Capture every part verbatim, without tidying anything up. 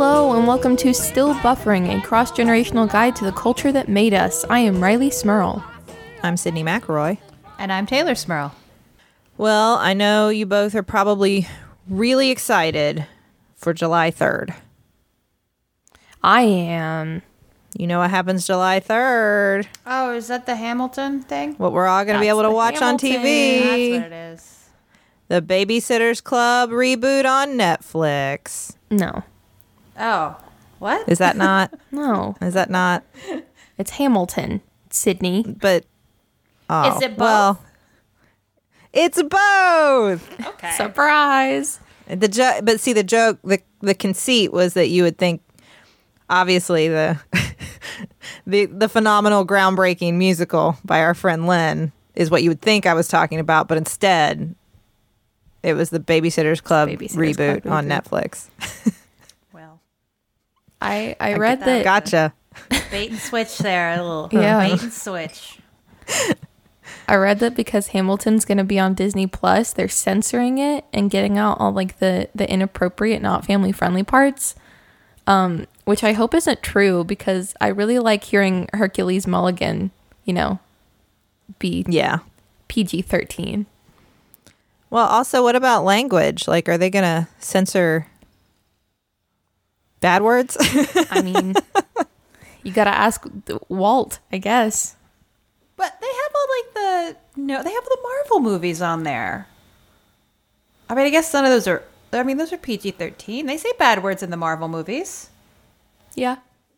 Hello and welcome to Still Buffering, a cross-generational guide to the culture that made us. I am Riley Smurl. I'm Sydney McElroy. And I'm Taylor Smurl. Well, I know you both are probably really excited for July third. I am. You know what happens July third? Oh, is that the Hamilton thing? What we're all going to be That's able to the watch on T V. That's what it is. The Babysitter's Club reboot on Netflix. No. Oh, what? Is that not? No. Is that not? It's Hamilton, Sydney. But, oh, Is it both? Well, it's both. Okay. Surprise! The jo- but see, the joke, the the conceit was that you would think, obviously, the the the phenomenal, groundbreaking musical by our friend Lynn is what you would think I was talking about, but instead, it was the Babysitter's Club Babysitter's reboot Club on reboot. Netflix. well, I I read that. Gotcha. bait and switch there. A little Yeah. bait and switch. I read that because Hamilton's going to be on Disney Plus, they're censoring it and getting out all like the the inappropriate, not family friendly parts. Um, which I hope isn't true because I really like hearing Hercules Mulligan, you know, be Yeah. P G thirteen. Well, also, what about language? Like, are they going to censor bad words? I mean, you got to ask Walt, I guess. But they have all like the no, they have the Marvel movies on there. I mean, I guess none of those are. I mean, those are P G thirteen. They say bad words in the Marvel movies. Yeah.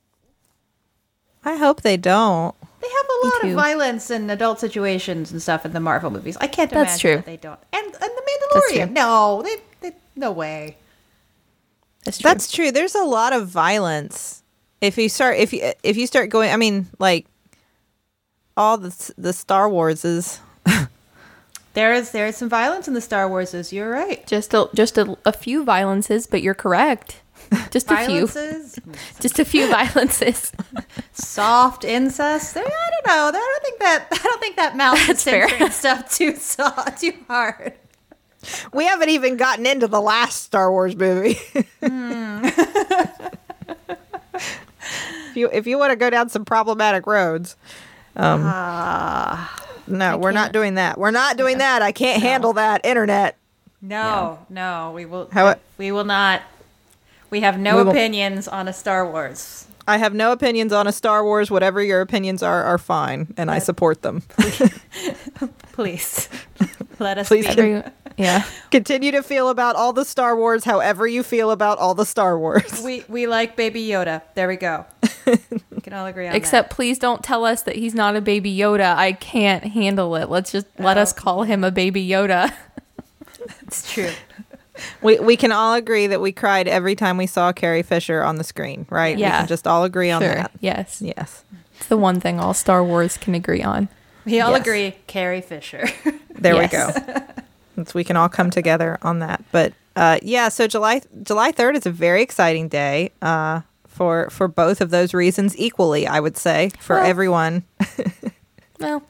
I hope they don't. They have a Me lot too. of violence and adult situations and stuff in the Marvel movies. I can't That's imagine true. that they don't. And and the That's Mandalorian. true. No, they, they no way. That's true. That's true. There's a lot of violence. If you start, if you if you start going, I mean, like all the the Star Wars is. There is there is some violence in the Star Warses. You're right. just a, just a, a few violences, but you're correct. Just a few. Violences, Just a few violences. soft incest. I don't know. I don't think that. I don't think that mouth is That's fair. censoring stuff too soft, too hard. We haven't even gotten into the last Star Wars movie. Hmm. if you if you want to go down some problematic roads, um, Uh, no, we're not can't. doing that. We're not doing that. I can't handle that internet. no, no, we will. How- we will not. We have no We will- opinions on a Star Wars. I have no opinions on a Star Wars. Whatever your opinions are, are fine, and I support them. Please, let us Please be. Every, yeah. Continue to feel about all the Star Wars however you feel about all the Star Wars. We we like Baby Yoda. There we go. We can all agree on Except please don't tell us that he's not a baby Yoda. I can't handle it. Let's just let Oh. us call him a baby Yoda. that. It's true. We we can all agree that we cried every time we saw Carrie Fisher on the screen, right? We Yeah. can just all agree on Sure. that. Yes. Yes. It's the one thing all Star Wars can agree on. We all Yes. agree. Carrie Fisher. There Yes. we go. It's, we can all come together on that. But uh, yeah, so July July third is a very exciting day uh, for for both of those reasons equally, I would say, for Well- everyone. Well,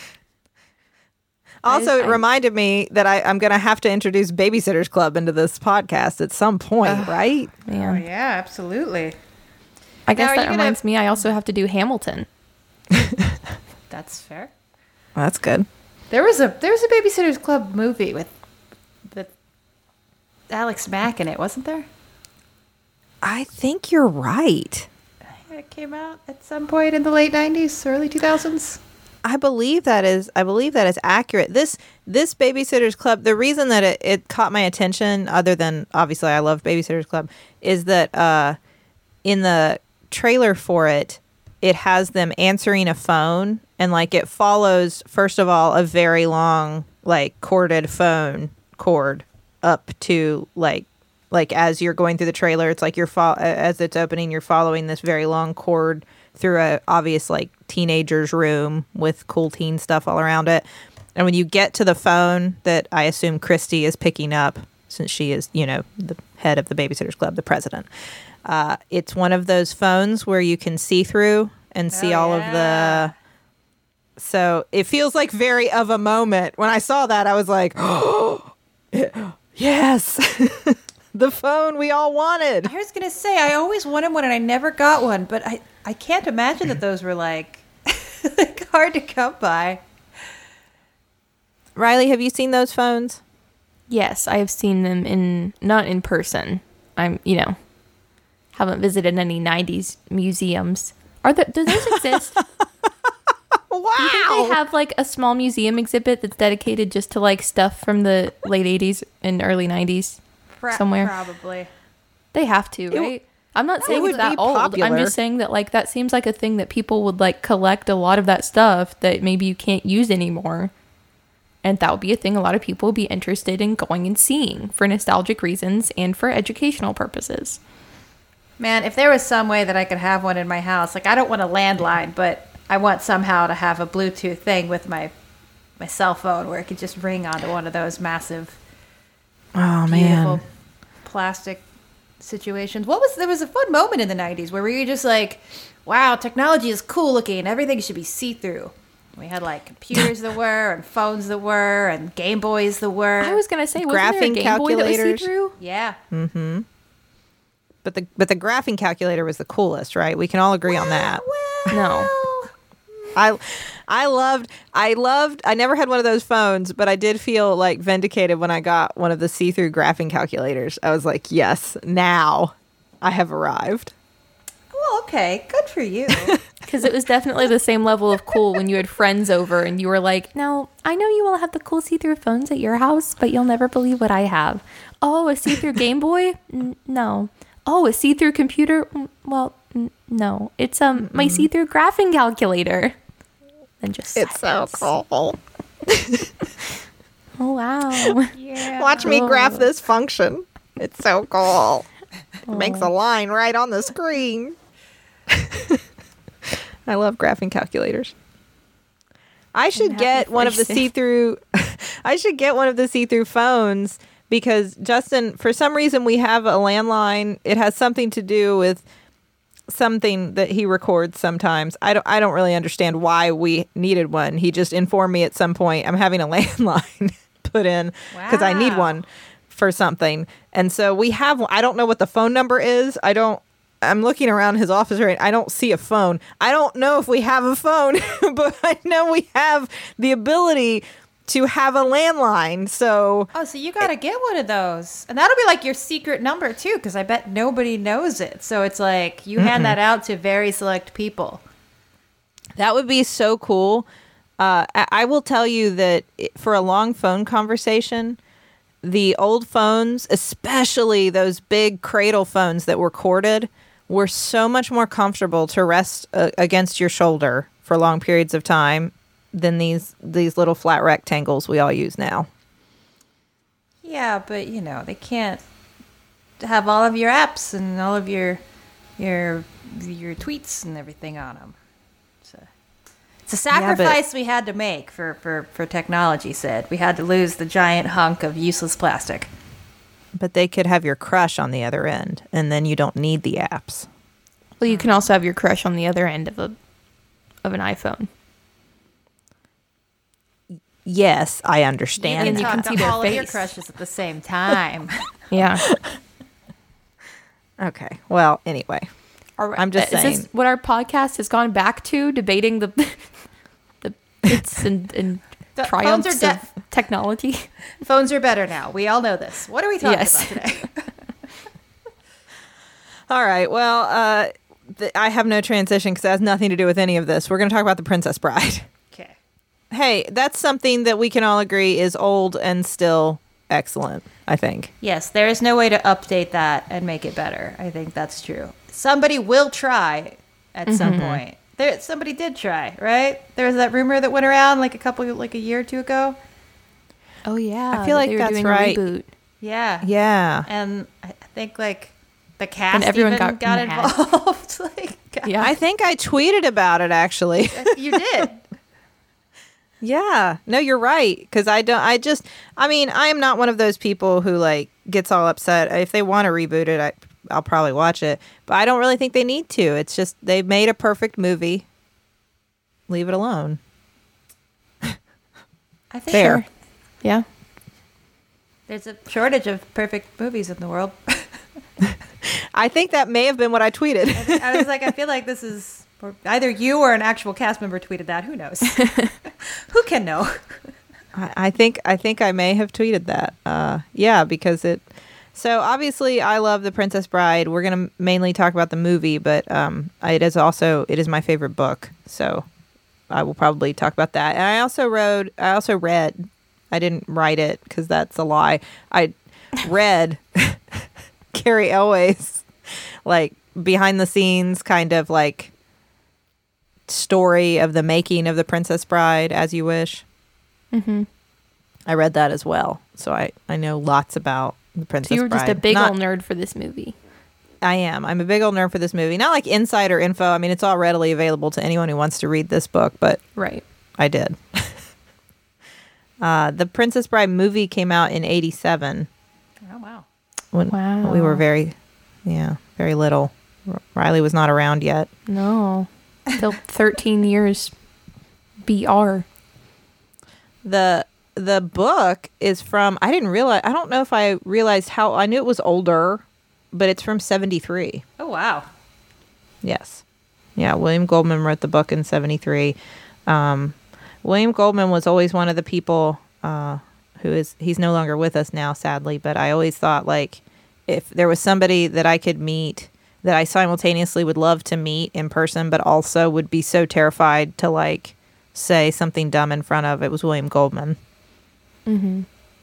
Also, it I- reminded me that I, I'm going to have to introduce Babysitter's Club into this podcast at some point, right? man. Oh, yeah, absolutely. I guess Now, are that you gonna- reminds me I also have to do Hamilton. That's fair. Well, that's good. There was a there was a Babysitter's Club movie with with Alex Mack in it, wasn't there? I think you're right. It came out at some point in the late nineties, early two thousands. I believe that is I believe that is accurate. This this Babysitter's Club, the reason that it, it caught my attention, other than obviously I love Babysitter's Club, is that uh, in the trailer for it, it has them answering a phone, and like it follows first of all a very long like corded phone cord up to like like as you're going through the trailer, it's like you're fo- as it's opening, you're following this very long cord through a obvious like teenager's room with cool teen stuff all around it. And when you get to the phone that I assume Christy is picking up, since she is, you know, the head of the Babysitter's Club, the president, uh, it's one of those phones where you can see through and see Oh, all yeah. of the. So it feels like very of a moment. When I saw that, I was like, oh, yes. the phone we all wanted. I was gonna say I always wanted one and I never got one, but I I can't imagine that those were like like hard to come by. Riley, have you seen those phones? Yes, I have seen them in not in person. I'm, you know, haven't visited any nineties museums. Are there, do those exist? Wow. Do you think they have like a small museum exhibit that's dedicated just to like stuff from the late eighties and early nineties Pro- somewhere? Probably. They have to, right? I'm not saying would it's that be old. I'm popular. just saying that like that seems like a thing that people would like collect a lot of that stuff that maybe you can't use anymore. And that would be a thing a lot of people would be interested in going and seeing for nostalgic reasons and for educational purposes. Man, if there was some way that I could have one in my house, like I don't want a landline, but I want somehow to have a Bluetooth thing with my my cell phone where it could just ring onto one of those massive, Oh, beautiful man. plastic situations. What was there was a fun moment in the nineties where we were just like, wow, technology is cool looking. Everything should be see-through. We had like computers that were and phones that were and Game Boys that were. I was gonna say, wasn't there a Graphing Game Boy that was calculators. see-through? yeah. But the but the graphing calculator was the coolest, right? We can all agree on that. No. I I loved I loved I never had one of those phones, but I did feel like vindicated when I got one of the see-through graphing calculators. I was like, yes, now I have arrived. Well, okay. Good for you. Because it was definitely the same level of cool when you had friends over and you were like, now, I know you all have the cool see-through phones at your house, but you'll never believe what I have. Oh, a see-through Game Boy? N- no. Oh, a see-through computer? Mm, Well, n- no. It's um my see-through graphing calculator. And just It's so silence. cool. Oh, wow. yeah. Watch me Oh. graph this function. It's so cool. It makes a line right on the screen. I love graphing calculators. I should happy get for one of the you. see-through I should get one of the see-through phones because Justin, for some reason we have a landline. It has something to do with something that he records sometimes. I don't I don't really understand why we needed one. He just informed me at some point I'm having a landline put in because I need Wow. one for something. And so we have I don't know what the phone number is. I don't I'm looking around his office right. I don't see a phone. I don't know if we have a phone, but I know we have the ability to have a landline. So Oh, so you got to get one of those. And that'll be like your secret number, too, because I bet nobody knows it. So it's like you hand that out to very select people. that would be so cool. Uh, I, I will tell you that it, for a long phone conversation, the old phones, especially those big cradle phones that were corded, were so much more comfortable to rest uh, against your shoulder for long periods of time than these these little flat rectangles we all use now. Yeah, but, you know, they can't have all of your apps and all of your your your tweets and everything on them. It's a, it's a Yeah, but- sacrifice we had to make for, for, for technology, Sid. We had to lose the giant hunk of useless plastic. But they could have your crush on the other end, and then you don't need the apps. Well, you can also have your crush on the other end of a of an iPhone. Yes, I You understand. And can you talk can to see their all of your face. crushes at the same time. Yeah. Okay. Well, anyway. Are- I'm just is saying. this what our podcast has gone back to, debating the the bits and, and The phones triumphs are de- of technology? Phones are better now. We all know this. What are we talking Yes. about today? All right. Well, uh, th- I have no transition because it has nothing to do with any of this. We're going to talk about The Princess Bride. Okay. Hey, that's something that we can all agree is old and still excellent, I think. Yes, there is no way to update that and make it better. I think that's true. Somebody will try at some point. There, somebody did try, right? There was that rumor that went around like a couple, like a year or two ago. Oh yeah, I feel that like they were that's doing right. A reboot. Yeah. Yeah. And I I think like the cast everyone even got got, mad. involved. like, Yeah, I think I tweeted about it actually. you did. Yeah. No, you're right. Because I don't, I just, I mean, I am not one of those people who like gets all upset. If they want to reboot it, I, I'll probably watch it. But I don't really think they need to. It's just, they've made a perfect movie. Leave it alone. I think Fair. yeah. there's a shortage of perfect movies in the world. I think that may have been what I tweeted. I was like, I feel like this is or either you or an actual cast member tweeted that. Who knows? Who can know? I I think I think I may have tweeted that. Uh, yeah, because it. So obviously, I love The Princess Bride. We're gonna mainly talk about the movie, but um, it is also it is my favorite book. So I will probably talk about that. And I also wrote. I also read. I didn't write it because that's a lie. I read Carrie Elway's like behind the scenes kind of like story of the making of The Princess Bride, As You Wish. Mm-hmm. I read that as well, so I, I know lots about The Princess Bride. So you were just a big Not, old nerd for this movie. I am. I'm a big old nerd for this movie. Not like insider info. I mean, it's all readily available to anyone who wants to read this book, but Right. I did. uh, the Princess Bride movie came out in eighty-seven. Oh, wow. When Wow. we were very, yeah, very little. R- Riley was not around yet. No. Till thirteen years B R. The the book is from, I didn't realize, I don't know if I realized how, I knew it was older, but it's from seventy-three. Oh, wow. Yes. Yeah, William Goldman wrote the book in seventy-three. Um, William Goldman was always one of the people uh, who is, he's no longer with us now, sadly, but I always thought, like, if there was somebody that I could meet that I simultaneously would love to meet in person, but also would be so terrified to, like, say something dumb in front of, it was William Goldman. Mm-hmm.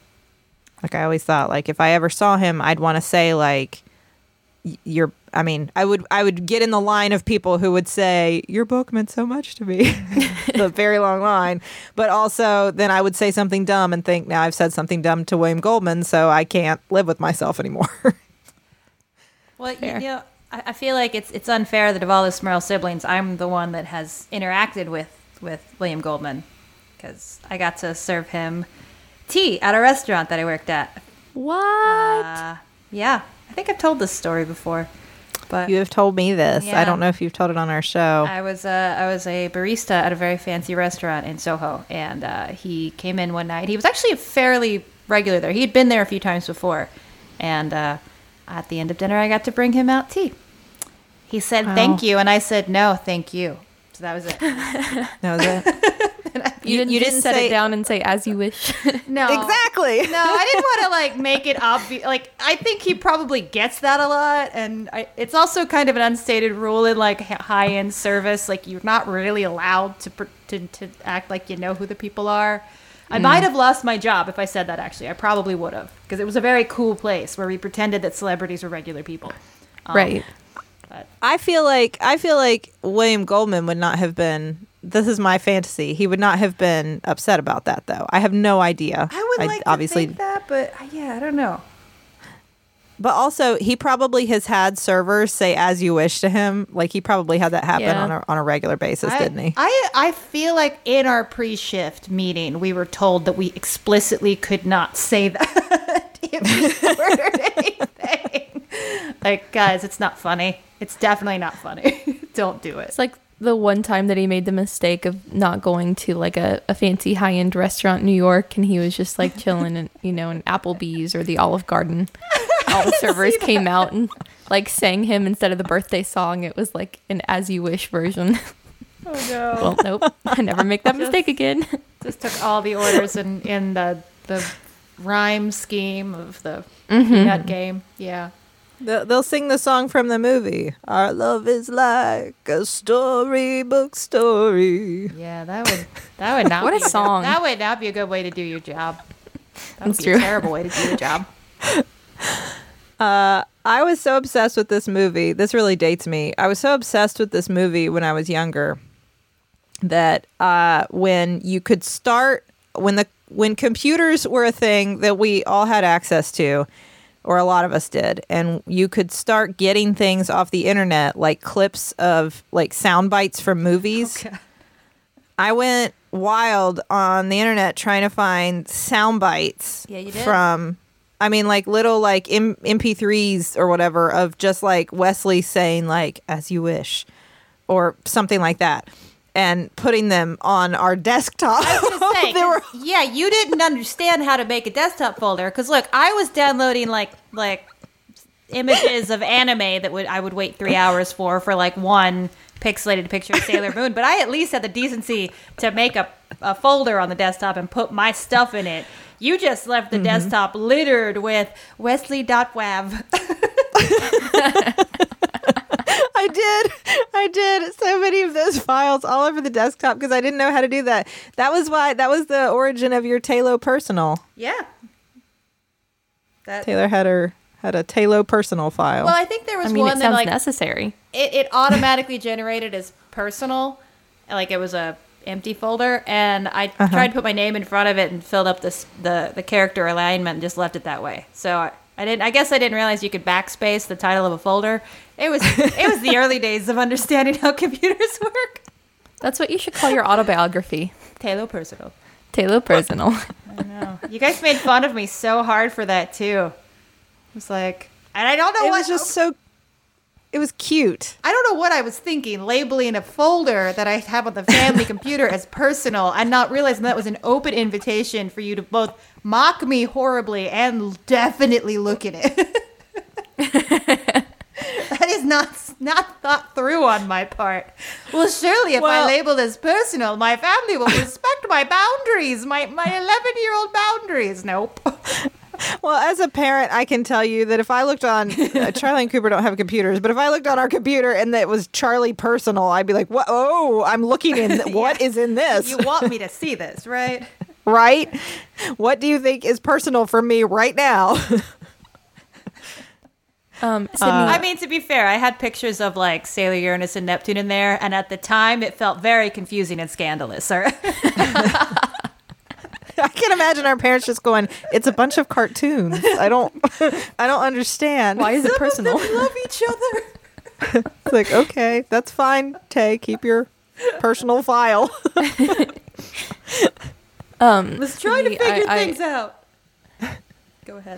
Like, I always thought, like, if I ever saw him, I'd want to say, like, y- you're, I mean, I would, I would get in the line of people who would say, your book meant so much to me. The very long line. But also, then I would say something dumb and think, now I've said something dumb to William Goldman, so I can't live with myself anymore. Well, you, Fair. you know, I, I feel like it's it's unfair that of all the Smurl siblings, I'm the one that has interacted with, with William Goldman. Because I got to serve him tea at a restaurant that I worked at. What? Uh, yeah, I think I've told this story before. But You have told me this. I Yeah. don't know if you've told it on our show. I was uh, I was a barista at a very fancy restaurant in Soho, and uh, he came in one night. He was actually fairly regular there. He had been there a few times before, and uh, at the end of dinner, I got to bring him out tea. He said, Wow. "Thank you," and I said, "No, thank you." So that was it. That was it. You didn't you just didn't set say- it down and say, as you wish. No, Exactly. No, I didn't want to like make it obvious. Like, I think he probably gets that a lot, and I, it's also kind of an unstated rule in like high end service. Like, you're not really allowed to, pr- to to act like you know who the people are. I might have lost my job if I said that. Actually, I probably would have, because it was a very cool place where we pretended that celebrities were regular people. Um, Right. But I feel like I feel like William Goldman would not have been. This is my fantasy. He would not have been upset about that, though. I have no idea. I would like obviously, to think that, but uh, yeah, I don't know. but also he probably has had servers say "as you wish" to him. Like he probably had that happen Yeah. on a on a regular basis, I, didn't he? I I feel like in our pre-shift meeting, we were told that we explicitly could not say that if we ordered anything. Like, guys, it's not funny. It's definitely not funny. Don't do it. It's like the one time that he made the mistake of not going to like a, a fancy high end restaurant in New York, and he was just like chilling in, you know, in Applebee's or the Olive Garden. All the servers came out and like sang him instead of the birthday song. It was like an As You Wish version. Oh no! Well, nope. I never make that mistake again. Just took all the orders in in the the rhyme scheme of the Mm-hmm. peanut game. Yeah. They'll, they'll sing the song from the movie. Our love is like a storybook story. Yeah, that would that would not What be a good- song. that would not be a good way to do your job. That would That's be true. a terrible way to do your job. Uh, I was so obsessed with this movie. This really dates me. I was so obsessed with this movie when I was younger that uh, when you could start when the when computers were a thing that we all had access to, or a lot of us did, and you could start getting things off the internet like clips of like sound bites from movies. Okay. I went wild on the internet trying to find sound bites Yeah, you did? from, I mean, like little like M- MP3s or whatever of just like Wesley saying like, as you wish, or something like that, and putting them on our desktop. I was gonna say, They were- 'cause, yeah, you didn't understand how to make a desktop folder. Because look, I was downloading like like images of anime that would I would wait three hours for for like one pixelated picture of Sailor Moon, but I at least had the decency to make a, a folder on the desktop and put my stuff in it. You just left the mm-hmm. desktop littered with Wesley.wav. I did. I did. So many of those files all over the desktop because I didn't know how to do that. That was why, that was the origin of your Talo Personal. Yeah. That, Taylor had her had a Talo Personal file. Well, I think there was I mean, one it that sounds like necessary. It, it automatically generated as personal, like it was a empty folder, and I uh-huh. tried to put my name in front of it and filled up this the the character alignment and just left it that way. So I, I didn't. I guess I didn't realize you could backspace the title of a folder. It was it was the early days of understanding how computers work. That's what you should call your autobiography. Talo Personal. Talo Personal. I know. You guys made fun of me so hard for that too. It was like, and I don't know it what. It was just so. It was cute. I don't know what I was thinking, labeling a folder that I have on the family computer as personal and not realizing that was an open invitation for you to both mock me horribly and definitely look at it. That is not not thought through on my part. Well, surely if well, I label this personal, my family will respect my boundaries, my my eleven-year-old boundaries. Nope. Well, as a parent, I can tell you that if I looked on uh, Charlie and Cooper don't have computers, but if I looked on our computer and it was Charlie Personal, I'd be like, "What? Oh, I'm looking in. Th- what yeah. is in this? You want me to see this, right? Right? What do you think is personal for me right now?" Um, uh, I mean, to be fair, I had pictures of like Sailor Uranus and Neptune in there, and at the time, it felt very confusing and scandalous. I can imagine our parents just going, "It's a bunch of cartoons. I don't, I don't understand. Why is it Some personal? Of them love each other." It's like, okay, that's fine. Tay, keep your personal file. um, was trying to figure I, things I, out. Go ahead.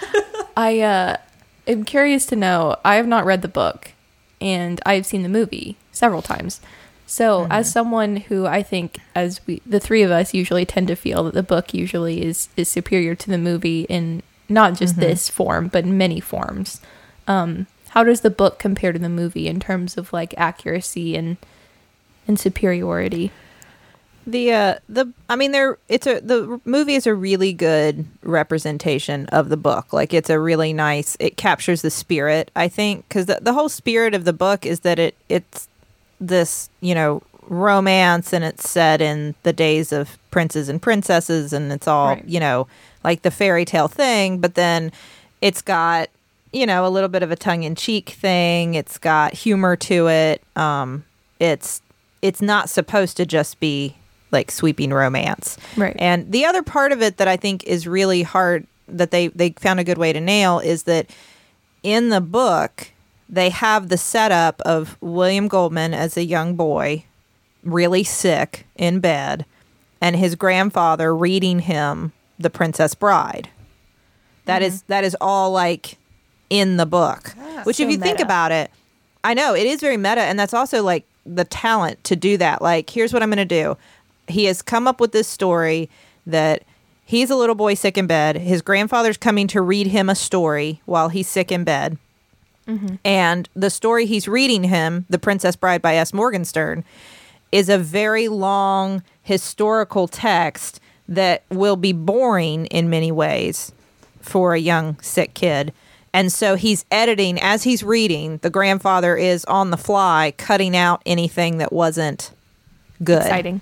I uh, am curious to know. I have not read the book, and I've seen the movie several times. So mm-hmm. as someone who I think, as we, the three of us usually tend to feel that the book usually is, is superior to the movie in not just mm-hmm. this form, but in many forms. Um, how does the book compare to the movie in terms of like accuracy and and superiority? The uh the I mean there it's a the movie is a really good representation of the book. Like it's a really nice, it captures the spirit, I think, because the, the whole spirit of the book is that it it's this, you know, romance, and it's set in the days of princes and princesses, and it's all, right. you know, like the fairy tale thing, but then it's got, you know, a little bit of a tongue-in-cheek thing. It's got humor to it. Um, it's it's not supposed to just be like sweeping romance. Right. And the other part of it that I think is really hard that they, they found a good way to nail is that in the book, they have the setup of William Goldman as a young boy, really sick in bed, and his grandfather reading him The Princess Bride. That mm-hmm. is that is all like in the book. Ah, Which, so if you meta. think about it, I know it is very meta, and that's also like the talent to do that. Like, here's what I'm going to do. He has come up with this story that he's a little boy sick in bed. His grandfather's coming to read him a story while he's sick in bed. Mm-hmm. And the story he's reading him, The Princess Bride by S. Morgenstern, is a very long historical text that will be boring in many ways for a young sick kid. And so he's editing as he's reading. The grandfather is on the fly cutting out anything that wasn't good. Exciting.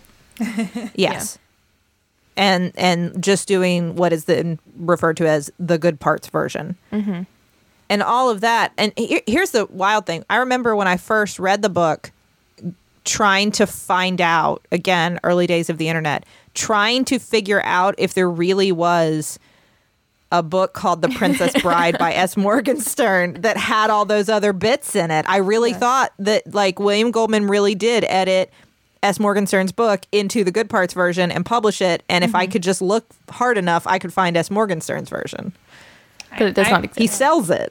Yes. Yeah. And and just doing what is then referred to as the good parts version. Mm-hmm. And all of that. And he- here's the wild thing. I remember when I first read the book, trying to find out, again, early days of the internet, trying to figure out if there really was a book called The Princess Bride by S. Morgenstern that had all those other bits in it. I really yeah. thought that, like, William Goldman really did edit S. Morgenstern's book into the good parts version and publish it. And mm-hmm. if I could just look hard enough, I could find S. Morgenstern's version. But it does I, not exist. He sells it.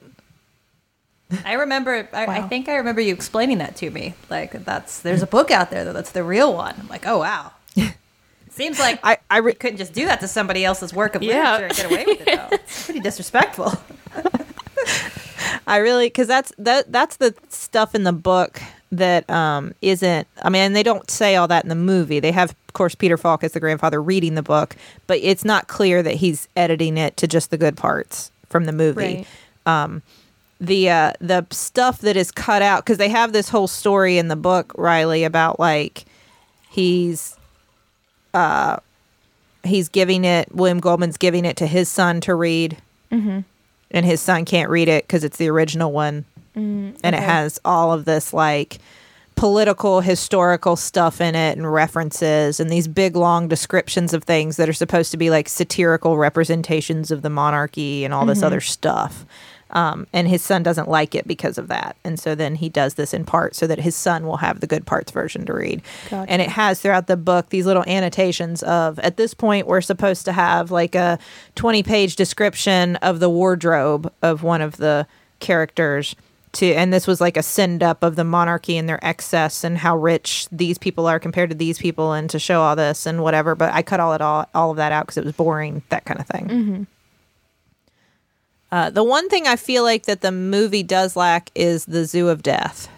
I remember, I, wow. I think I remember you explaining that to me. Like, that's, there's a book out there that that's the real one. I'm like, oh, wow. Seems like I, I re- you couldn't just do that to somebody else's work of yeah. literature and get away with it, though. It's pretty disrespectful. I really, because that's that that's the stuff in the book that um isn't. I mean, they don't say all that in the movie. They have, of course, Peter Falk as the grandfather reading the book, but it's not clear that he's editing it to just the good parts from the movie. Right. Um, the uh, the stuff that is cut out, because they have this whole story in the book, Riley, about like he's uh he's giving it. William Goldman's giving it to his son to read. Mm-hmm. And his son can't read it because it's the original one. Mm, okay. And it has all of this like political, historical stuff in it and references and these big, long descriptions of things that are supposed to be like satirical representations of the monarchy and all this Mm-hmm. other stuff. Um, and his son doesn't like it because of that. And so then he does this in part so that his son will have the good parts version to read. Gotcha. And it has throughout the book these little annotations of, at this point, we're supposed to have like a twenty page description of the wardrobe of one of the characters. To, and this was like a send up of the monarchy and their excess and how rich these people are compared to these people, and to show all this and whatever. But I cut all it all, all of that out because it was boring, that kind of thing. Mm-hmm. Uh, the one thing I feel like that the movie does lack is the Zoo of Death.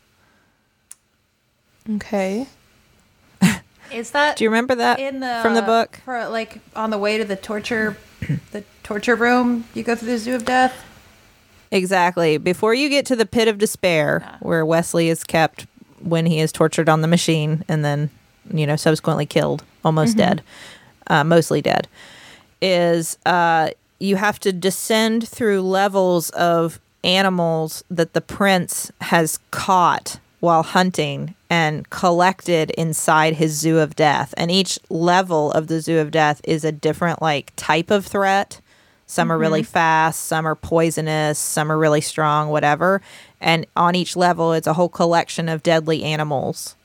Okay. Is that Do you remember that in the from the book? For like on the way to the torture, the torture room, you go through the Zoo of Death. Exactly. Before you get to the Pit of Despair, Ah. where Wesley is kept when he is tortured on the machine and then, you know, subsequently killed, almost dead, uh, mostly dead, is uh, you have to descend through levels of animals that the prince has caught while hunting and collected inside his Zoo of Death. And each level of the Zoo of Death is a different, like, type of threat. Some are really fast, some are poisonous, some are really strong, whatever. And on each level, it's a whole collection of deadly animals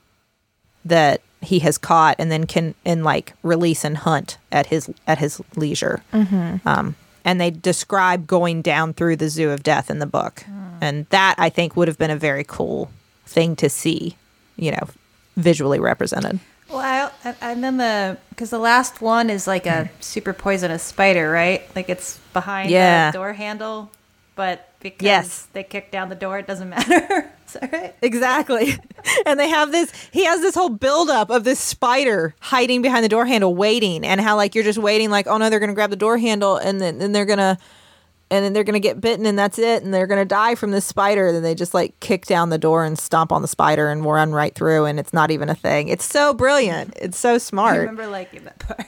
that he has caught and then can and like release and hunt at his at his leisure. Mm-hmm. Um, and they describe going down through the Zoo of Death in the book, and that I think would have been a very cool thing to see, you know, visually represented. Well, I, and then the because the last one is like a super poisonous spider, right? Like it's behind Yeah. the door handle, but because Yes. they kick down the door, it doesn't matter. Is that right? Exactly. And they have this, he has this whole buildup of this spider hiding behind the door handle waiting, and how like you're just waiting like, oh no, they're going to grab the door handle and then, then they're going to, and then they're going to get bitten and that's it. And they're going to die from this spider. Then they just like kick down the door and stomp on the spider and run right through. And it's not even a thing. It's so brilliant. It's so I smart. remember liking that part.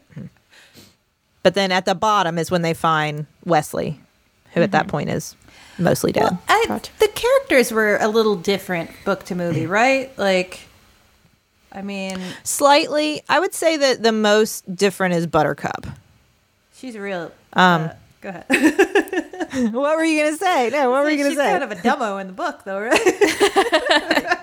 But then at the bottom is when they find Wesley, who at that point is mostly dead. Well, I, Gotcha. the characters were a little different book to movie, right? Like, I mean, Slightly. I would say that the most different is Buttercup. she's a real. Um, uh, go ahead. What were you going to say? No, what were you going She's to say? kind of a dumbo in the book, though, right?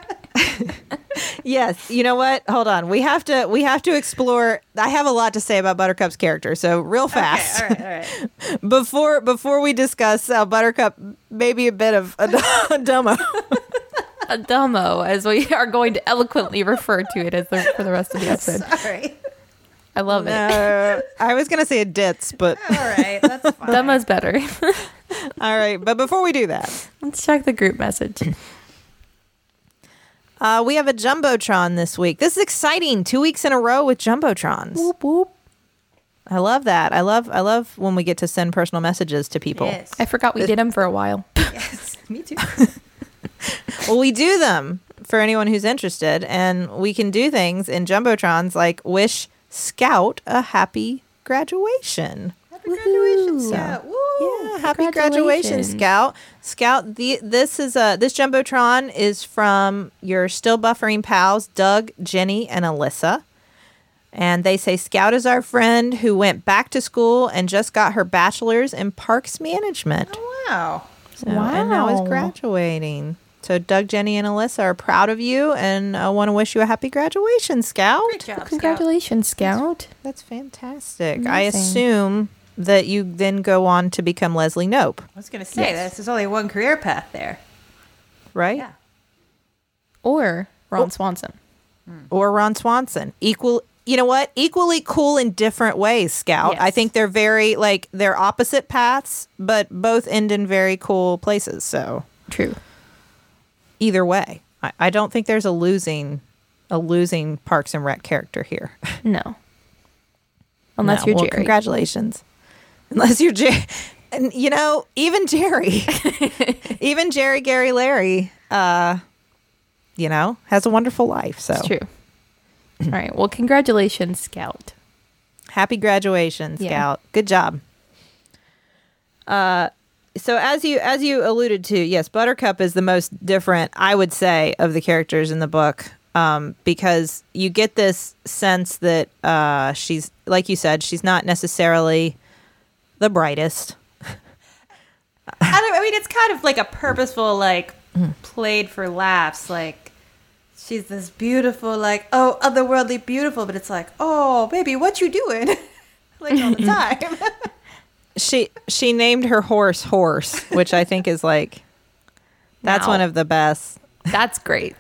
Yes, you know what? Hold on. We have to we have to explore. I have a lot to say about Buttercup's character. So real fast, Okay, all right, all right. before before we discuss how Buttercup may be a bit of a, a dumbo. A dumbo, as we are going to eloquently refer to it as the, for the rest of the episode. Sorry. I love it. No, I was gonna say a ditz, but All right, that's fine. Dumbo's better. all right. But before we do that, Let's check the group message. uh, we have a jumbotron this week. This is exciting. Two weeks in a row with jumbotrons. Whoop, whoop. I love that. I love I love when we get to send personal messages to people. Yes. I forgot we did them for a while. Yes. Me too. Well, we do them for anyone who's interested, and we can do things in jumbotrons like wish Scout a happy graduation. Happy graduation, Woohoo. Scout. Woo. Yeah, happy graduation, Congratulations. Scout. Scout, the this is a this jumbotron is from your still buffering pals, Doug, Jenny, and Alyssa. And they say Scout is our friend who went back to school and just got her bachelor's in parks management. Oh, wow. So, And now is Wow. graduating. So Doug, Jenny, and Alyssa are proud of you and I want to wish you a happy graduation, Scout. Great job, Scout. Congratulations, Scout. That's fantastic. I Amazing. assume that you then go on to become Leslie Knope, I was going to say, Yes. this is only one career path there. right? Yeah. Or Ron Swanson. Or Ron Swanson. Equal, you know what? Equally cool in different ways, Scout. Yes. I think they're very, like, they're opposite paths, but both end in very cool places. So True. either way, I, I don't think there's a losing, a losing Parks and Rec character here. No. Unless No. you're Well, Jerry. Congratulations. Unless you're Jerry. And, you know, even Jerry, even Jerry, Gary, Larry, uh, you know, has a wonderful life. So It's true. All right. Well, congratulations, Scout. happy graduation, Yeah. Scout. Good job. Uh, so as you as you alluded to, yes, Buttercup is the most different, I would say, of the characters in the book, um, because you get this sense that uh, she's, like you said, she's not necessarily the brightest. I, don't, I mean, it's kind of like a purposeful, like, played for laughs. Like, she's this beautiful, like, oh, otherworldly beautiful, but it's like, oh, baby, what you doing? Like, all the time. She she named her horse Horse, which I think is like, that's Wow. one of the best. That's great.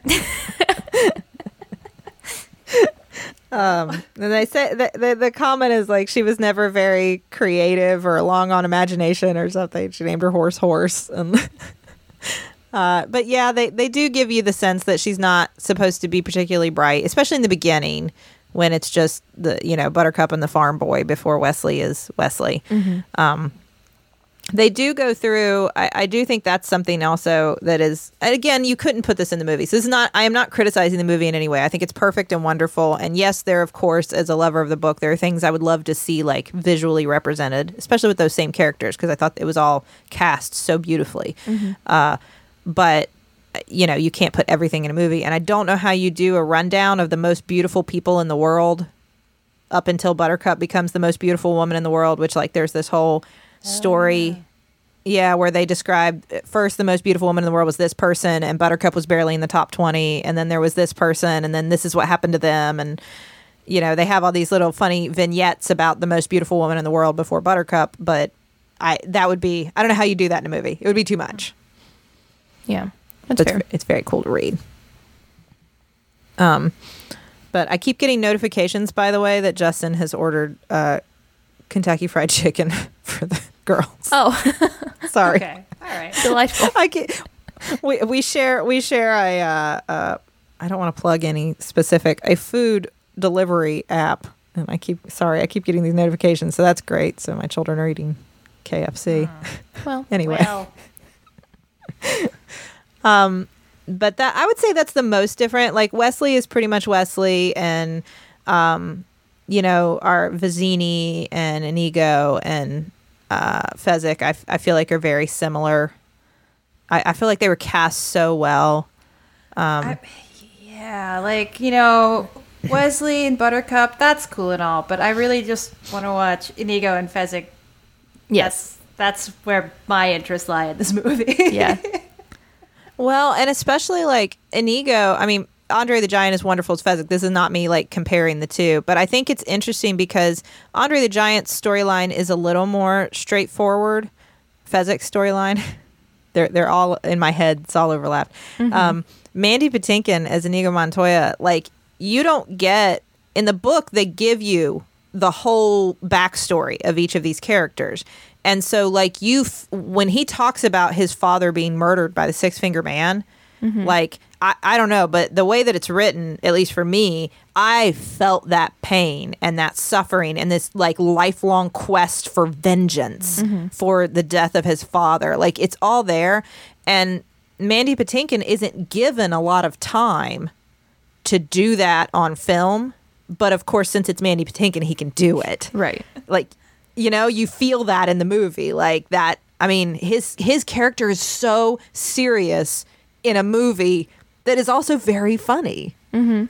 Um, and they say the, the the comment is like she was never very creative or long on imagination or something. She named her horse Horse, and uh, but yeah, they they do give you the sense that she's not supposed to be particularly bright, especially in the beginning when it's just the you know Buttercup and the farm boy before Wesley is Wesley. Um, they do go through. I, I do think that's something also that is. And again, you couldn't put this in the movie. So this is not. I am not criticizing the movie in any way. I think it's perfect and wonderful. And yes, there, of course, as a lover of the book, there are things I would love to see like visually represented, especially with those same characters, because I thought it was all cast so beautifully. Uh, but you know, you can't put everything in a movie. And I don't know how you do a rundown of the most beautiful people in the world up until Buttercup becomes the most beautiful woman in the world, which like there's this whole story. Yeah, where they describe first the most beautiful woman in the world was this person, and Buttercup was barely in the top twenty, and then there was this person, and then this is what happened to them, and you know they have all these little funny vignettes about the most beautiful woman in the world before Buttercup. But I that would be I don't know how you do that in a movie. It would be too much. Yeah. That's But fair. it's, it's very cool to read. Um, but I keep getting notifications, by the way, that Justin has ordered uh, Kentucky Fried Chicken for the girls. Oh, Sorry. Okay. All right. delightful. I can't, we we share we share a uh, uh, I don't want to plug any specific a food delivery app, and I keep sorry I keep getting these notifications, so that's great. So my children are eating K F C. Well, Anyway, Well, um, but that I would say that's the most different. Like Wesley is pretty much Wesley, and um, you know our Vizzini and Inigo and uh, Fezzik. I f- I feel like are very similar. I, I feel like they were cast so well. Um, I, yeah, like, you know, Wesley and Buttercup, that's cool and all, but I really just want to watch Inigo and Fezzik. yes. That's, that's where my interests lie in this movie. Yeah. Well, and especially like Inigo, I mean, Andre the Giant is wonderful as Fezzik. This is not me like comparing the two, but I think it's interesting because Andre the Giant's storyline is a little more straightforward. Fezzik's storyline, they're they're all in my head. It's all overlapped. Um, Mandy Patinkin as Inigo Montoya, like you don't get in the book. They give you the whole backstory of each of these characters. And so, like, you, f- when he talks about his father being murdered by the Six Finger Man, like, I, I don't know, but the way that it's written, at least for me, I felt that pain and that suffering and this, like, lifelong quest for vengeance for the death of his father. Like, it's all there. And Mandy Patinkin isn't given a lot of time to do that on film. But, of course, since it's Mandy Patinkin, he can do it. Right. Like, you know, you feel that in the movie, like that. I mean, his his character is so serious in a movie that is also very funny. He's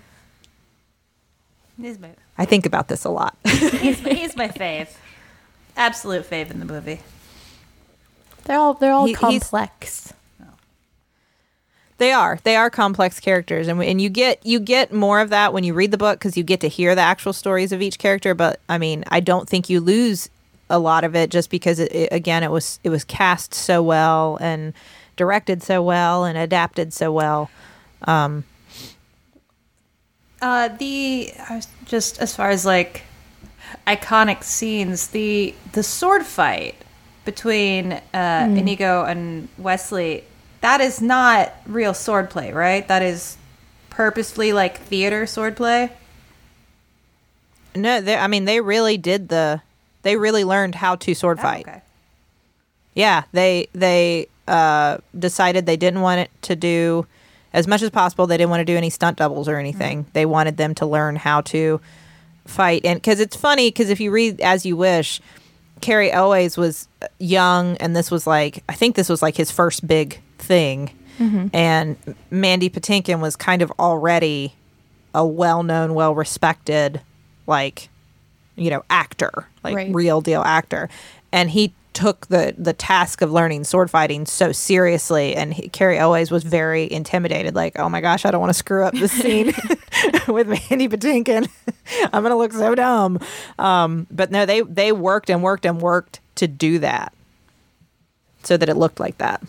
my, I think about this a lot. he's, he's my fave. Absolute fave in the movie. They're all they're all He- he's- complex. They are they are complex characters, and and you get you get more of that when you read the book because you get to hear the actual stories of each character. But I mean, I don't think you lose a lot of it just because it, it, again, it was it was cast so well and directed so well and adapted so well. Um, Uh, the I was just as far as like iconic scenes, the the sword fight between uh, mm. Inigo and Wesley, that is not real swordplay, right? That is purposefully like theater swordplay. No, they, I mean they really did the. They really learned how to sword fight. Oh, okay. Yeah, they they uh, decided they didn't want it to do as much as possible. They didn't want to do any stunt doubles or anything. Mm. They wanted them to learn how to fight, and because it's funny, because if you read As You Wish, Cary Elwes was young, and this was like I think this was like his first big thing, mm-hmm. and Mandy Patinkin was kind of already a well-known, well-respected, like you know, actor, like right. real deal actor, and he took the the task of learning sword fighting so seriously, and he, Cary Elwes was very intimidated, like, oh my gosh, I don't want to screw up this scene with Mandy Patinkin. I'm gonna look so dumb. Um, but no, they they worked and worked and worked to do that, so that it looked like that.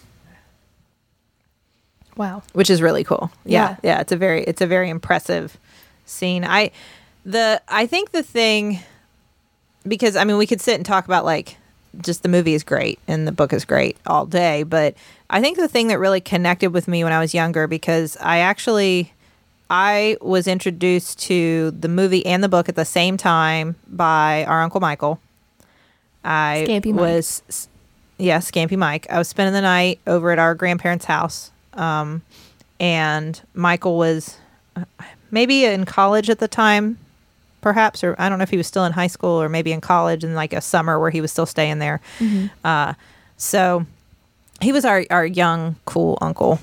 Wow, which is really cool. Yeah, yeah, yeah it's a very it's a very impressive scene. I the I think the thing, because I mean we could sit and talk about like just the movie is great and the book is great all day, but I think the thing that really connected with me when I was younger, because I actually I was introduced to the movie and the book at the same time by our Uncle Michael. I Scampy was Mike. yeah, Scampy Mike. I was spending the night over at our grandparents' house, um, and Michael was uh, maybe in college at the time. Perhaps, or I don't know if he was still in high school or maybe in college in like a summer where he was still staying there. Mm-hmm. Uh, so he was our, our young, cool uncle.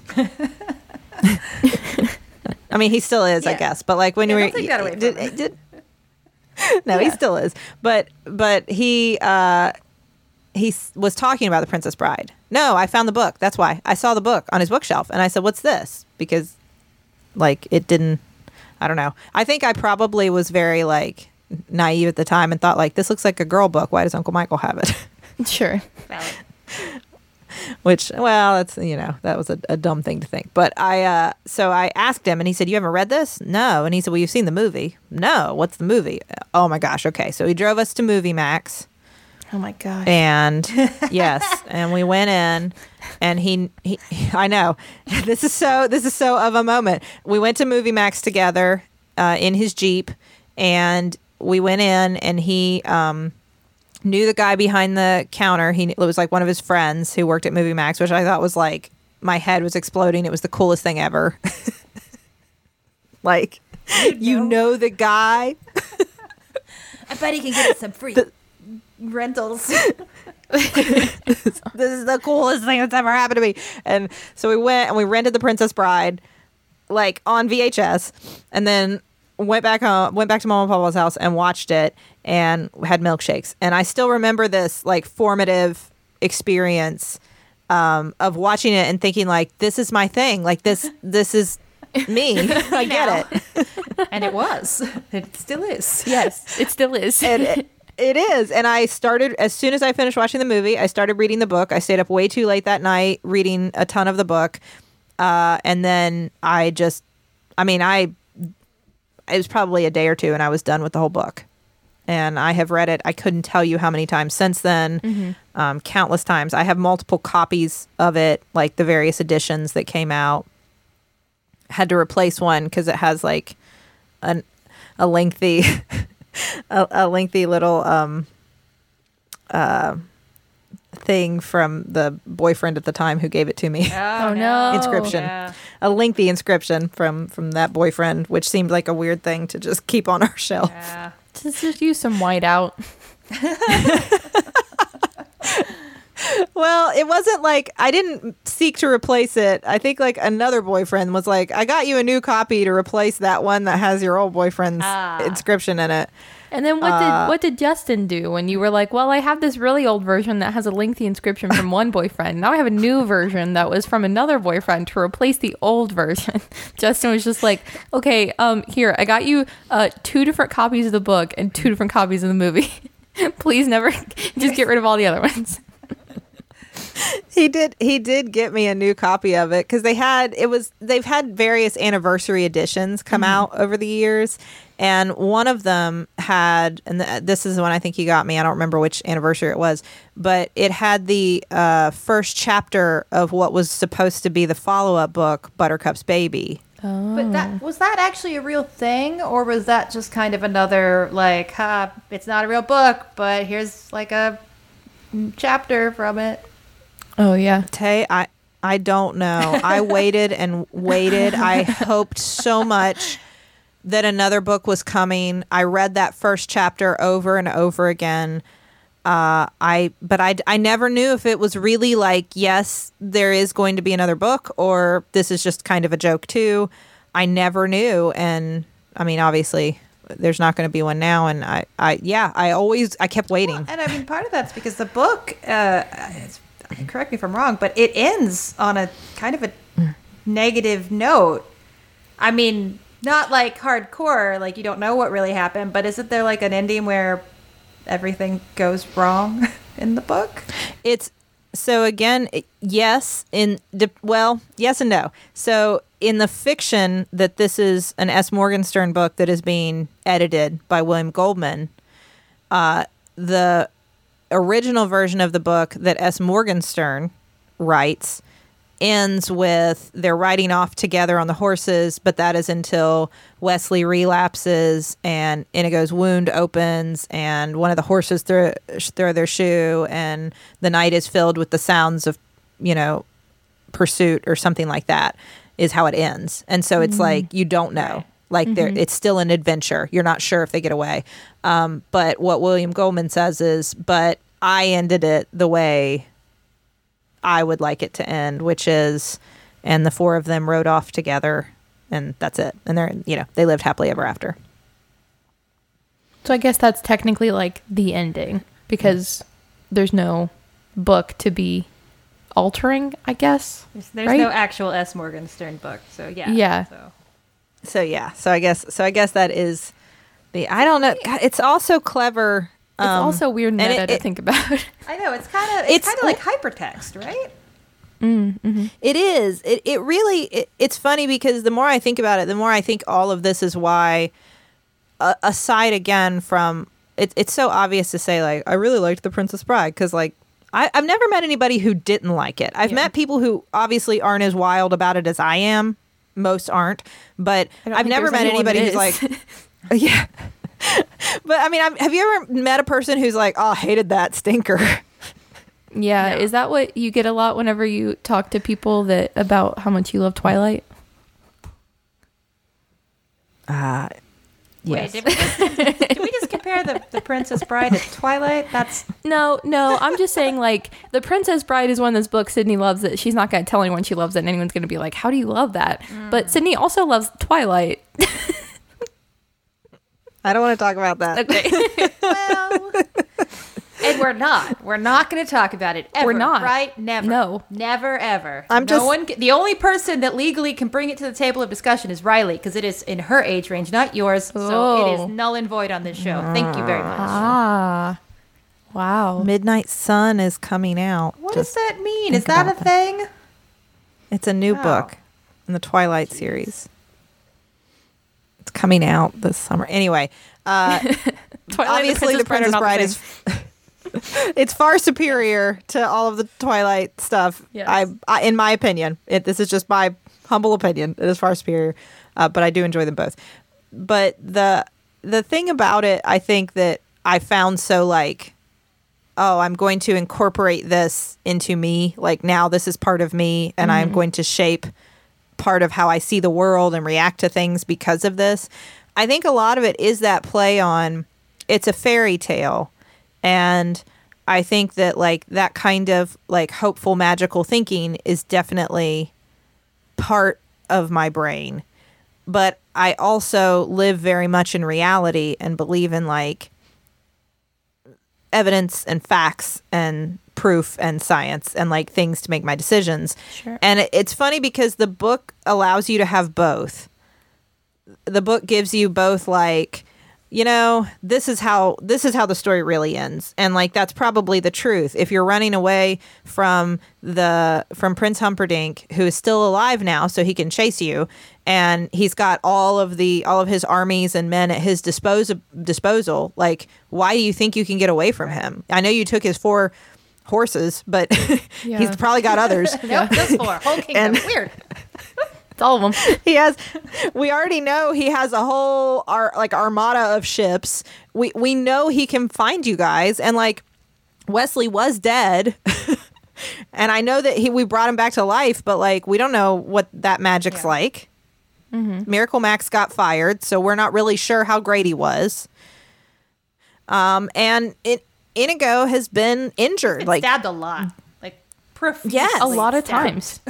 I mean, he still is, yeah. I guess. But like when yeah, you were, don't take that away did, from me. did, no, yeah. he still is. But but he uh, he was talking about The Princess Bride. No, I found the book. That's why I saw the book on his bookshelf, and I said, "What's this?" Because like it didn't. I don't know. I think I probably was very like naive at the time and thought like, this looks like a girl book. Why does Uncle Michael have it? Sure. Valid. Which, well, that's, you know, that was a, a dumb thing to think. But I, uh, so I asked him and he said, you haven't read this? No. And he said, well, you've seen the movie. No. What's the movie? Oh my gosh. Okay. So he drove us to Movie Max. Oh my gosh. And yes, and we went in and he, he I know this is so, this is so of a moment. We went to Movie Max together uh, in his Jeep, and we went in and he um, knew the guy behind the counter. He, it was like one of his friends who worked at Movie Max, which I thought was like, my head was exploding. It was the coolest thing ever. Like, you know, you know the guy. I bet he can get us some free the, rentals. This is the coolest thing that's ever happened to me. And so we went and we rented The Princess Bride, like on V H S, and then went back home, went back to Mama and Papa's house and watched it and had milkshakes. And I still remember this like formative experience um, of watching it and thinking like, this is my thing. Like this, this is me. I get it. And it was. It still is. Yes, it still is. And it, It is. And I started, as soon as I finished watching the movie, I started reading the book. I stayed up way too late that night reading a ton of the book. Uh, and then I just, I mean, I, it was probably a day or two and I was done with the whole book. And I have read it, I couldn't tell you how many times since then, mm-hmm. um, countless times. I have multiple copies of it, like the various editions that came out. Had to replace one because it has like an, a lengthy... A, a lengthy little um, uh, thing from the boyfriend at the time who gave it to me. Oh, oh no! Inscription, yeah. A lengthy inscription from from that boyfriend, which seemed like a weird thing to just keep on our shelf. Yeah. Just, just use some white out. Well, it wasn't like I didn't seek to replace it. I think like another boyfriend was like, I got you a new copy to replace that one that has your old boyfriend's ah. inscription in it. And then what uh, did what did Justin do when you were like, well, I have this really old version that has a lengthy inscription from one boyfriend. Now I have a new version that was from another boyfriend to replace the old version. Justin was just like, okay, um, here, I got you uh, two different copies of the book and two different copies of the movie. Please never just get rid of all the other ones. He did. He did get me a new copy of it because they had it was they've had various anniversary editions come Mm-hmm. out over the years, and one of them had, and th- this is the one I think he got me. I don't remember which anniversary it was, but it had the uh, first chapter of what was supposed to be the follow up book, Buttercup's Baby. Oh. But that was that actually a real thing, or was that just kind of another like, ha, it's not a real book, but here's like a chapter from it. Oh yeah. Tay, I I don't know. I waited and waited. I hoped so much that another book was coming. I read that first chapter over and over again. Uh, I but I I never knew if it was really like, yes, there is going to be another book, or this is just kind of a joke too. I never knew, and I mean, obviously, there's not going to be one now. And I, I yeah, I always I kept waiting. Well, and I mean, part of that's because the book, uh, it's, correct me if I'm wrong, but it ends on a kind of a negative note. I mean, not like hardcore, like you don't know what really happened, but isn't there like an ending where everything goes wrong in the book? It's so again, yes, in the, well, yes and no. So in the fiction that this is an S. Morgenstern book that is being edited by William Goldman, uh, the original version of the book that S. Morgenstern writes ends with they're riding off together on the horses, but that is until Wesley relapses and Inigo's wound opens and one of the horses throw, throw their shoe and the night is filled with the sounds of, you know, pursuit or something like that is how it ends. And so it's mm. like, you don't know. Right. Like Mm-hmm. there, it's still an adventure. You're not sure if they get away. Um, but what William Goldman says is, but I ended it the way I would like it to end, which is, and the four of them rode off together, and that's it. And they're, you know, they lived happily ever after. So I guess that's technically like the ending because there's no book to be altering, I guess. There's, there's right? no actual S. Morgenstern book, so yeah. Yeah. So. So yeah, so I guess, so I guess that is the. I don't know. God, it's also clever. It's um, also weird and meta it- to it- think about. I know, it's kind of it's, It's- kind of like hypertext, right? mm-hmm. It is. It it really. It, it's funny because the more I think about it, the more I think all of this is why. Uh, aside again from it, it's so obvious to say like I really liked The Princess Bride because like I, I've never met anybody who didn't like it. I've Yeah. met people who obviously aren't as wild about it as I am. Most aren't, but I don't I've think never there's met anyone anybody that who's is. like, yeah. But I mean, I'm, have you ever met a person who's like, oh, I hated that stinker? Yeah, No. is that what you get a lot whenever you talk to people that about how much you love Twilight? Uh, yes. Wait, did we just, did we just compare the, the Princess Bride to Twilight? That's No, no, I'm just saying like The Princess Bride is one of those books Sydney loves that she's not going to tell anyone she loves it and anyone's going to be like, how do you love that? But Sydney also loves Twilight. I don't want to talk about that. Okay. well, and we're not. We're not going to talk about it. Ever, We're not. right? Never. No. Never ever. I'm no just- one. ca- The only person that legally can bring it to the table of discussion is Riley because it is in her age range, not yours. So it Oh. is null and void on this show. Thank you very much. Ah. Wow. Midnight Sun is coming out. What Just does that mean? Is think that a about thing? It's a new Wow. book in the Twilight series. It's coming out this summer. Anyway, uh, Twilight and obviously the Bride are Princess not the Bride same. is it's far superior to all of the Twilight stuff. Yes. I, I, in my opinion, it, this is just my humble opinion. It is far superior, uh, but I do enjoy them both. But the the thing about it, I think that I found so like, oh, I'm going to incorporate this into me. Like now, this is part of me, and I'm going to shape part of how I see the world and react to things because of this. I think a lot of it is that play on it's a fairy tale. And I think that like that kind of like hopeful magical thinking is definitely part of my brain. But I also live very much in reality and believe in like evidence and facts and proof and science and like things to make my decisions. Sure. And it, it's funny because the book allows you to have both. The book gives you both like you know, this is how this is how the story really ends. And like that's probably the truth. If you're running away from the from Prince Humperdinck, who is still alive now, so he can chase you, and he's got all of the all of his armies and men at his dispos- disposal, like why do you think you can get away from him? I know you took his four horses, but Yeah. he's probably got others. Nope, just four. Whole kingdom. And- Weird. It's all of them. He has we already know he has a whole ar- like armada of ships. We we know he can find you guys, and like Wesley was dead. And I know that he we brought him back to life, but like we don't know what that magic's Yeah. like. Miracle Max got fired, so we're not really sure how great he was. Um and it Inigo has been injured. Been like stabbed a lot. Like profusely. Yes. A lot of stabbed. times.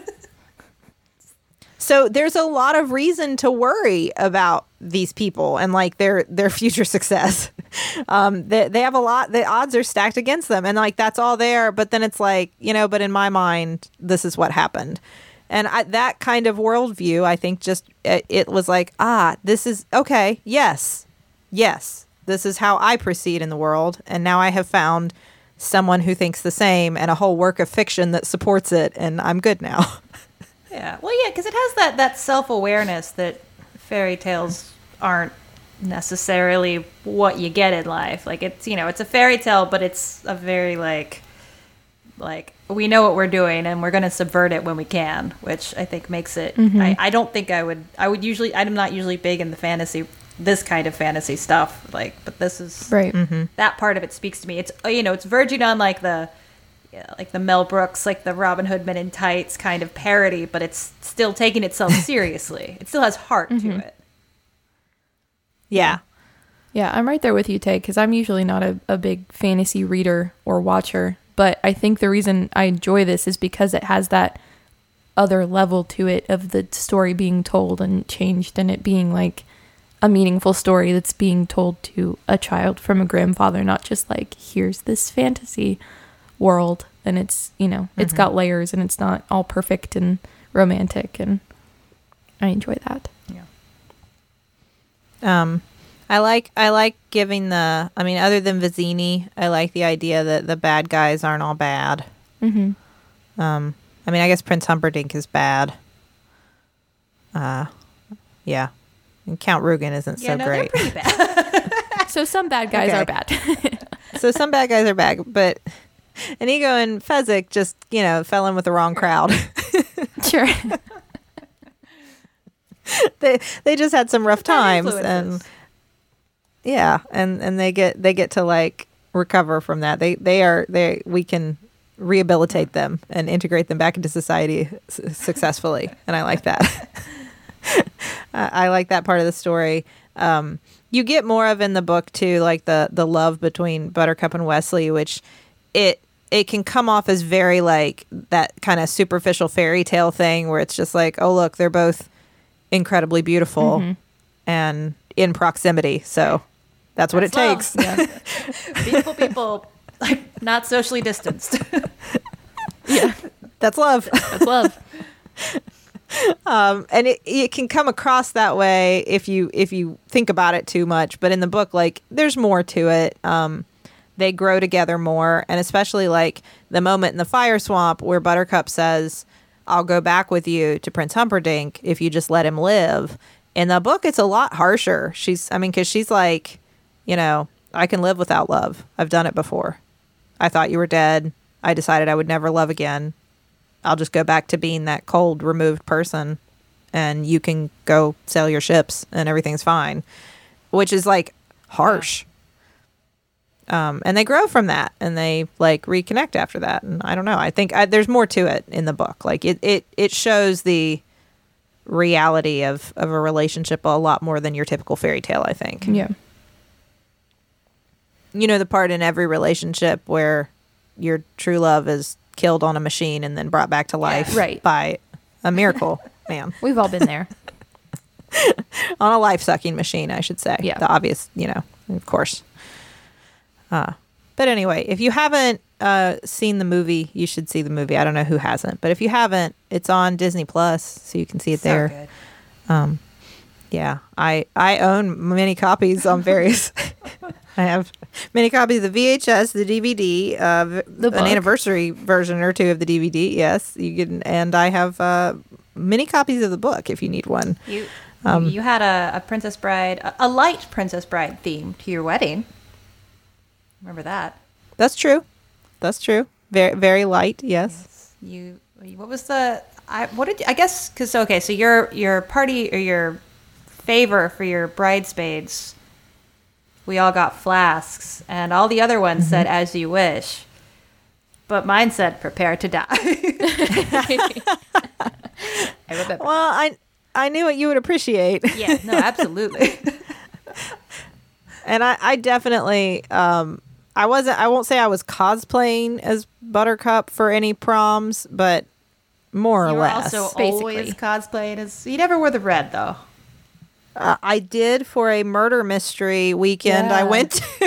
So there's a lot of reason to worry about these people and like their their future success. Um, they they have a lot. The odds are stacked against them, and like that's all there. But then it's like, you know. But in my mind, this is what happened, and I, that kind of worldview, I think, just it, it was like, ah, this is okay. Yes, yes, this is how I proceed in the world, and now I have found someone who thinks the same, and a whole work of fiction that supports it, and I'm good now. Yeah. Well, yeah, because it has that, that self-awareness that fairy tales aren't necessarily what you get in life. Like, it's, you know, it's a fairy tale, but it's a very, like, like, we know what we're doing and we're going to subvert it when we can, which I think makes it, I, I don't think I would, I would usually, I'm not usually big in the fantasy, this kind of fantasy stuff, like, but this is, Right. that part of it speaks to me. It's, you know, it's verging on, like, the, yeah, like the Mel Brooks, like the Robin Hood Men in Tights kind of parody, but it's still taking itself seriously. It still has heart to it. Yeah. Yeah, I'm right there with you, Tay, because I'm usually not a, a big fantasy reader or watcher. But I think the reason I enjoy this is because it has that other level to it of the story being told and changed, and it being like a meaningful story that's being told to a child from a grandfather, not just like, here's this fantasy world. And it's, you know, it's got layers and it's not all perfect and romantic. And I enjoy that. Yeah. Um, I like I like giving the. I mean, other than Vizzini, I like the idea that the bad guys aren't all bad. Mm-hmm. Um, I mean, I guess Prince Humperdinck is bad. Uh, yeah, and Count Rugen isn't Yeah, so no, great. they're pretty bad. So some bad guys Okay. are bad. So some bad guys are bad, but Inigo and Fezzik just, you know, fell in with the wrong crowd. Sure. they they just had some rough Bad times, and influences. yeah, and and they get they get to like recover from that. They they are they we can rehabilitate them and integrate them back into society s- successfully, and I like that. I, I like that part of the story. Um, you get more of in the book too, like the the love between Buttercup and Wesley, which it it can come off as very like that kind of superficial fairy tale thing where it's just like, oh look, they're both incredibly beautiful Mhm. and in proximity, so that's what That's it love. takes. Yeah. Beautiful people, like, not socially distanced. Yeah. That's love. That's love. Um, and it, it can come across that way if you if you think about it too much, but in the book, like, there's more to it. Um, they grow together more, and especially like the moment in the fire swamp where Buttercup says, I'll go back with you to Prince Humperdinck if you just let him live. In the book, it's a lot harsher. She's, I mean, because she's like, you know, I can live without love. I've done it before. I thought you were dead. I decided I would never love again. I'll just go back to being that cold, removed person, and you can go sail your ships and everything's fine, which is like harsh. Um, and they grow from that, and they like reconnect after that. And I don't know. I think I, there's more to it in the book. Like it, it, it shows the reality of, of a relationship a lot more than your typical fairy tale, I think. Yeah. You know, the part in every relationship where your true love is killed on a machine and then brought back to life Right. by a miracle man. We've all been there. On a life-sucking machine, I should say. Yeah. The obvious, you know, of course. Uh, but anyway, if you haven't uh, seen the movie, you should see the movie. I don't know who hasn't, but if you haven't, it's on Disney Plus, so you can see it So there. good. Um, Yeah, I I own many copies on various. I have many copies of the V H S, the D V D, uh, v- The an book. anniversary version or two of the D V D. Yes, you can, and I have uh, many copies of the book if you need one. You Um, you had a, a Princess Bride, a, a light Princess Bride theme to your wedding. Remember that? That's true. That's true. Very very light. Yes. You what was the I what did you, I guess because okay, so your your party or your favor for your bridesmaids, we all got flasks, and all the other ones said "as you wish," but mine said "prepare to die." I remember. Well, I I knew what you would appreciate. Yeah, no, absolutely. And I, I definitely, um, I wasn't, I won't say I was cosplaying as Buttercup for any proms, but more or You were less. also basically. always cosplaying as. You never wore the red though. Uh, I did for a murder mystery weekend I Yeah. went to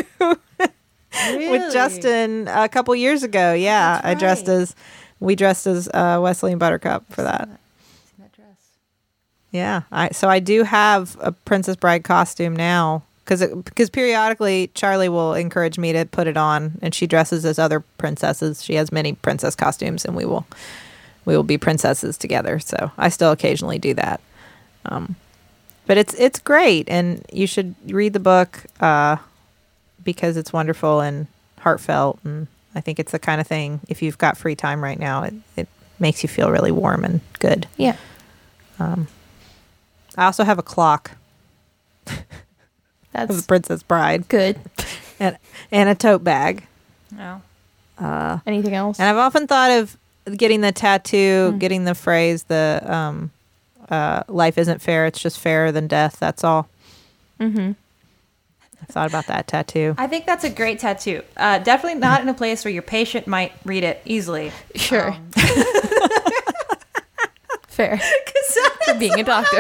with Justin a couple years ago. Yeah, That's I dressed right. as, we dressed as uh, Wesley and Buttercup for that. Seen that dress. Yeah, I so I do have a Princess Bride costume now because because periodically Charlie will encourage me to put it on, and she dresses as other princesses. She has many princess costumes, and we will we will be princesses together. So I still occasionally do that. Um, but it's it's great, and you should read the book uh, because it's wonderful and heartfelt, and I think it's the kind of thing if you've got free time right now, it it makes you feel really warm and good. Yeah. Um, I also have a clock of the That's Princess Bride good. and, and a tote bag. No. Uh, Anything else? and I've often thought of getting the tattoo, Mm. getting the phrase, the um, uh, life isn't fair, it's just fairer than death. That's all. Mm-hmm. I've thought about that tattoo. I think that's a great tattoo. Uh, definitely not in a place where your patient might read it easily. Sure. Um, Fair. For being a doctor.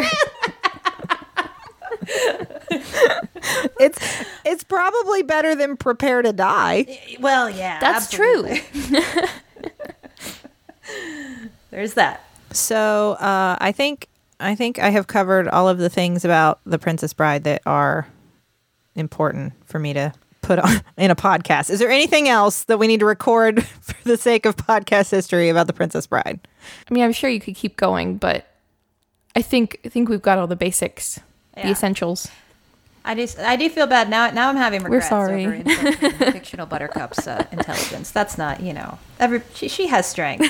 It's it's probably better than prepare to die. well, yeah, That's absolutely. There's that. So uh, I think I think I have covered all of the things about the Princess Bride that are important for me to put on in a podcast. Is there anything else that we need to record for the sake of podcast history about the Princess Bride? I mean, I'm sure you could keep going, but I think I think we've got all the basics, the Yeah. essentials. I just, I do feel bad now. Now I'm having We're regrets sorry. over insulting fictional Buttercup's uh, intelligence. That's not, you know, every she, she has strength.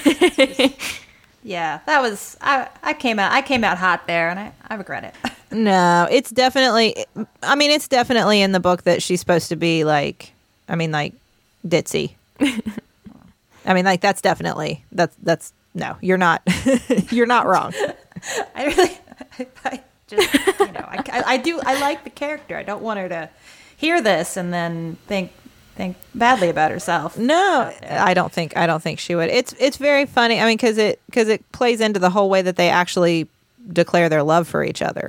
Yeah, that was I. I came out. I came out hot there, and I, I regret it. No, it's definitely. I mean, it's definitely in the book that she's supposed to be like. I mean, like ditzy. I mean, like that's definitely that's that's no. You're not. You're not wrong. I really, I, I just, you know, I, I, I do. I like the character. I don't want her to hear this and then think think badly about herself. No, I don't think I don't think she would. It's it's very funny. I mean, because it because it plays into the whole way that they actually declare their love for each other.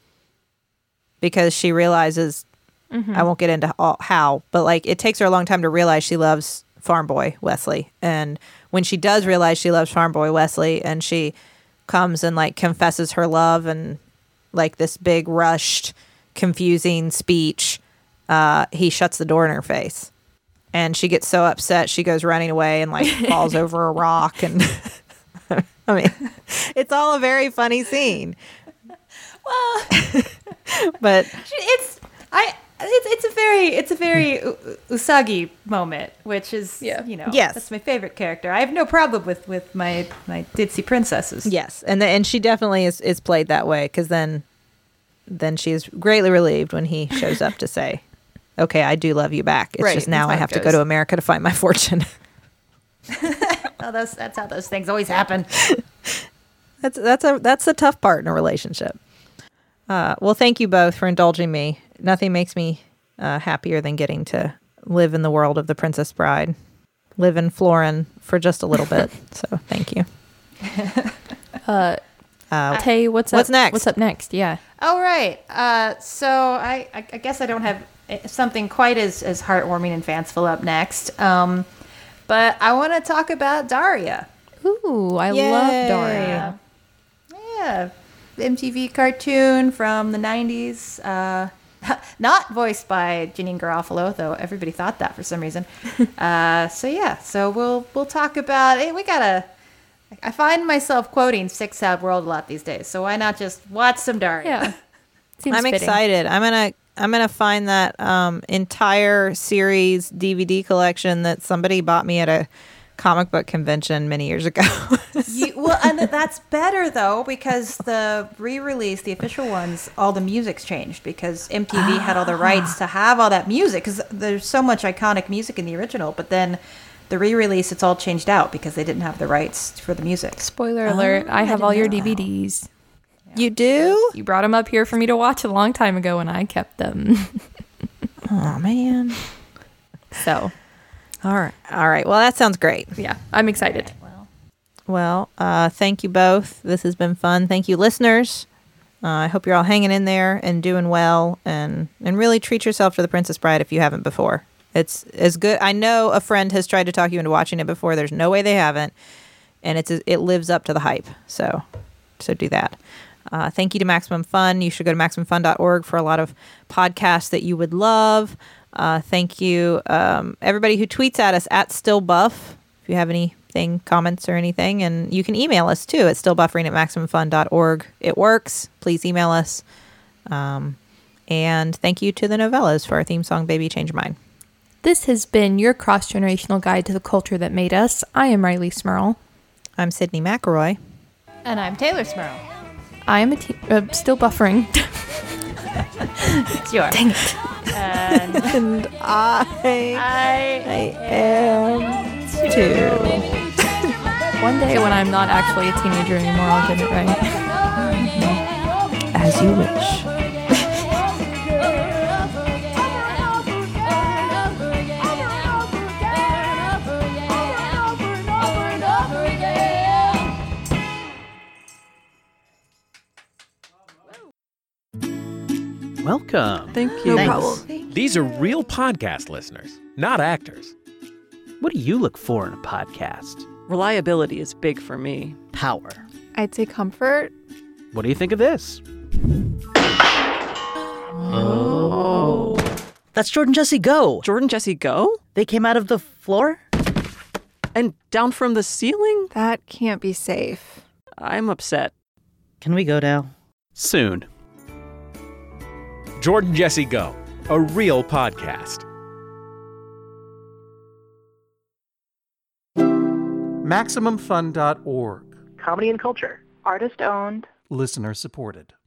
Because she realizes, I won't get into all, how, but like it takes her a long time to realize she loves Farm Boy Wesley, and when she does realize she loves Farm Boy Wesley, and she comes and like confesses her love and like this big rushed, confusing speech, uh, he shuts the door in her face. And she gets so upset, she goes running away and like falls over a rock. And I mean, it's all a very funny scene. Well, But it's I. It's, it's a very it's a very U- Usagi moment, which is Yeah. you know Yes. that's my favorite character. I have no problem with, with my my ditzy princesses. yes, and the, and she definitely is, is played that way because then then she is greatly relieved when he shows up to say, "Okay, I do love you back. It's Right, just now that's I how have it to go goes." to America to find my fortune." Oh, that's that's how those things always happen. That's that's a that's the tough part in a relationship. Uh, well, thank you both for indulging me. Nothing makes me uh, happier than getting to live in the world of the Princess Bride, live in Florin for just a little bit. So thank you. Uh, Uh, Tay, what's up? What's next? What's up next? Yeah. All right. Uh, so I, I I guess I don't have something quite as as heartwarming and fanciful up next. Um, but I want to talk about Daria. Ooh, I Yay. love Daria. Yeah. M T V cartoon from the nineties. Uh, not voiced by Janine Garofalo, though everybody thought that for some reason. uh, so yeah, so we'll we'll talk about. Hey, we gotta. I find myself quoting Sick Sad World a lot these days, so why not just watch some Daria? Yeah. Seems I'm fitting. excited. I'm gonna I'm gonna find that um, entire series D V D collection that somebody bought me at a comic book convention many years ago. You, well, and that's better though, because the re-release, the official ones, all the music's changed because M T V had all the rights to have all that music because there's so much iconic music in the original, but then the re-release, it's all changed out because they didn't have the rights for the music. Spoiler alert, Oh, I I have didn't all your know D V Ds. You do? You brought them up here for me to watch a long time ago and I kept them. Oh man. So, All right. All right. Well, that sounds great. yeah, I'm excited. Well, Well, uh, thank you both. This has been fun. Thank you, listeners. Uh, I hope you're all hanging in there and doing well, and and really treat yourself to The Princess Bride if you haven't before. It's as good. I know a friend has tried to talk you into watching it before. There's no way they haven't, and it's it lives up to the hype. So, so do that. Uh, thank you to Maximum Fun. You should go to maximum fun dot org for a lot of podcasts that you would love. Uh, thank you, um, everybody who tweets at us at stillbuff. If you have anything, comments or anything, and you can email us too at stillbuffering at maximum fun dot org. It works. Please email us. Um, and thank you to the Novellas for our theme song, "Baby Change Your Mind." This has been your cross-generational guide to the culture that made us. I am Riley Smurl. I'm Sydney McElroy. and I'm Taylor Smurl. I am a te- uh, still buffering. It's yours. Dang it. And And I, I I am too. One day when I'm not actually a teenager anymore, I'll get it right. As you wish. Welcome. Thank you. No problem. These are real podcast listeners, not actors. What do you look for in a podcast? Reliability is big for me. Power. I'd say comfort. What do you think of this? Oh. That's Jordan Jesse Go. Jordan Jesse Go? They came out of the floor? And down from the ceiling? That can't be safe. I'm upset. Can we go now? Soon. Jordan Jesse Go, a real podcast. maximum fun dot org. Comedy and culture. Artist owned. Listener supported.